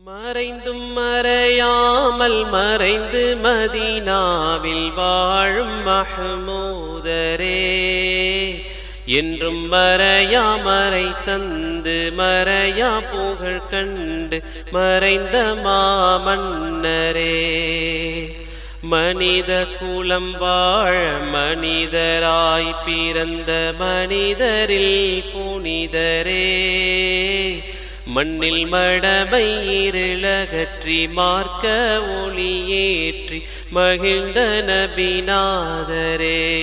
மறைந்தும் மறையாமல் மறைந்து மதீனாவில் வாழும் மஹ்மூதரே, என்றும் மறையா மறை தந்து மறையா புகழ் கண்டு மறைந்த மாமன்னரே. மனித குலம் வாழ மனிதராய் பிறந்த மனிதரில் புனிதரே, மண்ணில் மடமை இருளகற்றி மார்க்க ஒளியேற்றி மகிழ்ந்த நபிநாதரே.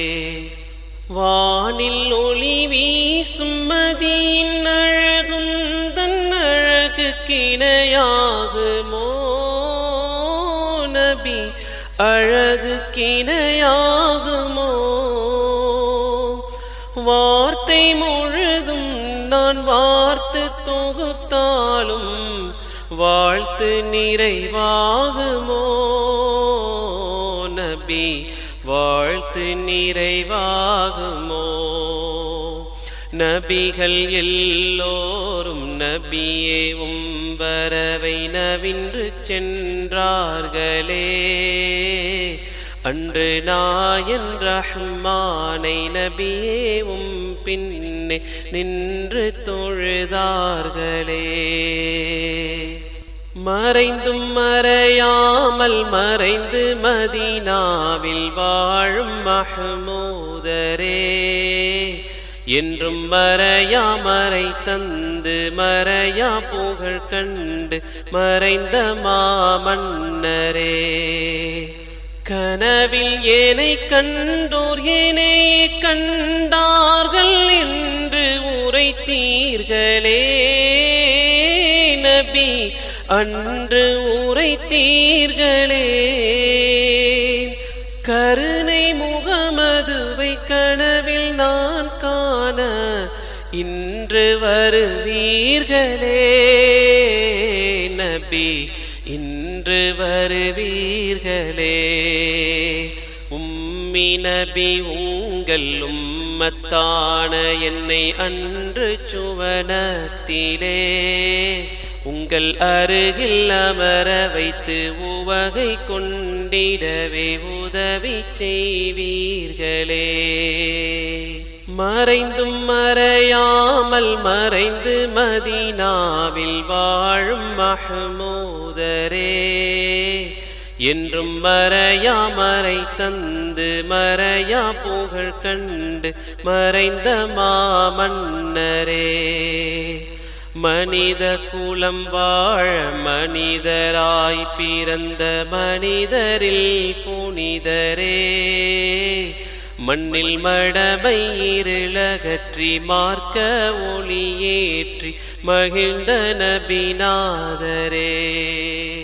வானில் ஒளி வீசும் மதியின் அழகும் தன் அழகுக்கிணையாகுமோ நபி, அழகுக்கிணையாகுமோ? வார்த்தை முழுதும் நான் வார்த்து தொகுத்தாலும் வாழ்த்து நிறைவாகுமோ நபி, வாழ்த்து நிறைவாகுமோ? நபிகள் எல்லோரும் நபியே வரவை நவின்று சென்றார்களே, அன்று நாயன் ரஹ்மானை நபியே பின்னே நின்று தொழுதார்களே. மறைந்தும் மறையாமல் மறைந்து மதீனாவில் வாழும் மஹ்மூதரே, என்றும் மறையா மறை தந்து மறையா புகழ் கண்டு மறைந்த மாமன்னரே. கனவில் ஏனை கண்டோர் ஏனை கண்டார்கள் என்று உரைத்தீர்களே நபி, அன்று உரைத்தீர்களே. கருணை முகமதுவை கனவில் நான் காண இன்று வருவீர்களே நபி, இன்று வருவீர்களே. உம்மி நபி உங்கள் உம்மத்தான என்னை அன்று சுவனத்திலே உங்கள் அருகில் அமர வைத்து உவகை கொண்டிடவே உதவி செய்வீர்களே. மறைந்தும் மறையாமல் மறைந்து மதீனாவில் வாழும் மஹ்மூதரே, என்றும் மறையா மறை தந்து மறையா புகழ் கண்டு மறைந்த மாமன்னரே. மனித குலம் வாழ மனிதராய் பிறந்த மனிதரில் புனிதரே, மண்ணில் மடமை இருளகற்றி மார்க்க ஒளியேற்றி மகிழ்ந்த நபிநாதரே.